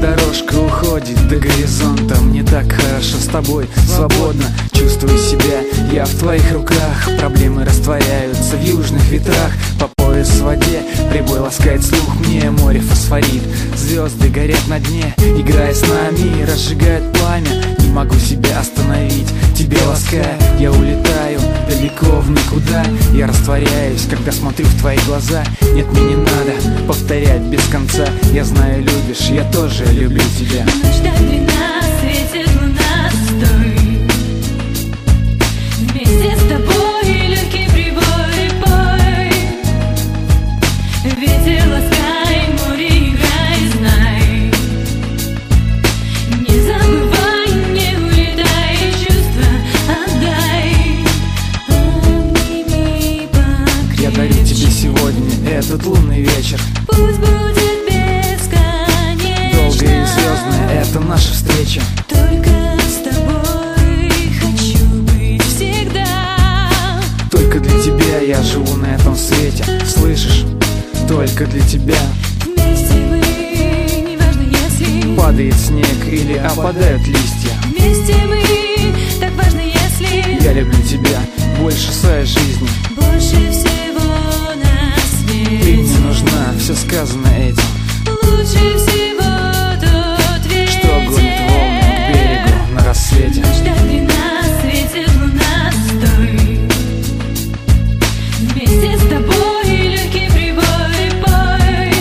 дорожка уходит до горизонта. Мне так хорошо с тобой, свободно чувствую себя. Я в твоих руках, проблемы растворяются в южных ветрах. По пояс в воде, прибой ласкает слух. Мне море фосфорит, звезды горят на дне, играя с нами, разжигает пламя. Не могу себя остановить, тебя лаская. Я улетаю далеко в никуда. Я растворяюсь, когда смотрю в твои глаза. Нет, мне не надо повторять без конца. Я знаю, любишь, я тоже люблю тебя. Ночь до 12, светит луна, стой. Вместе с тобой легкий прибой, пой. Ветер ласкай, море играй, знай. Не забывай, не улетай, чувства отдай. Обними покрепче. Я дарю тебе сегодня этот лунный вечер. Пусть будет бесконечно. Долгая и звездная, это наша встреча. Только с тобой хочу быть всегда. Только для тебя я живу на этом свете. Слышишь? Только для тебя. Вместе мы, неважно если Падает снег или опадают листья. вместе мы, так важно если Я люблю тебя больше своей жизни. больше всего на Ты свете. мне нужна, все сказано этим. Лучше всего тот ветер, Что гонит волны к берегу на рассвете. Ночь до 12, светит луна, стой. Вместе с тобой легкий прибой, пой.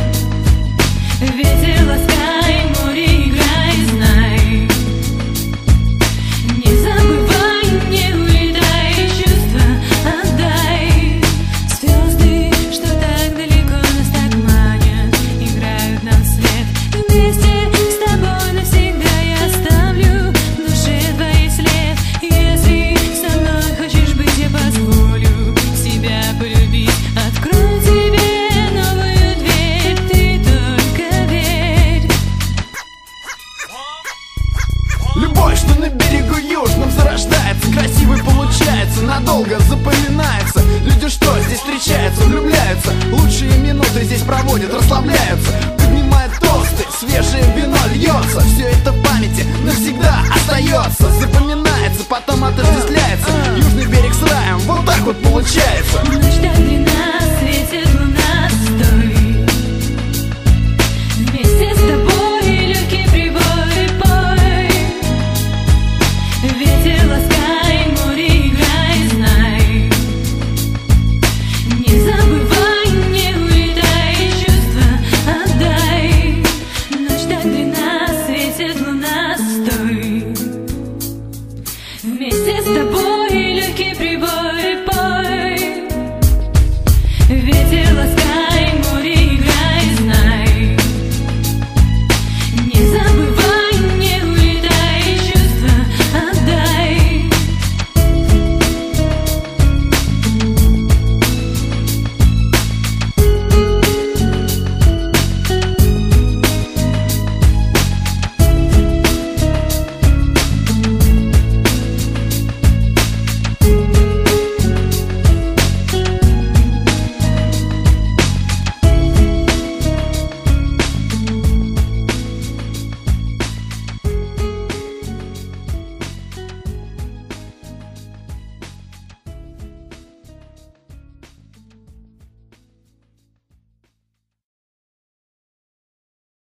Ветер ласкай, море играй, знай. Не забывай, не улетай, чувства отдай. Звезды, что так далеко нас так манят, играют нам вслед. Вместе с тобой навсегда я оставлю в душе твой след. Если со мной хочешь быть, я позволю себя полюбить. Открою тебе новую дверь, ты только верь. Любовь, что на берегу южном зарождается, красивой получается, надолго запоминается. Люди, что здесь встречаются, влюбляются, лучшие минуты здесь проводят, расслабляются, поднимают тосты, свежее вино льется. Все это в памяти навсегда остается, запоминается, потом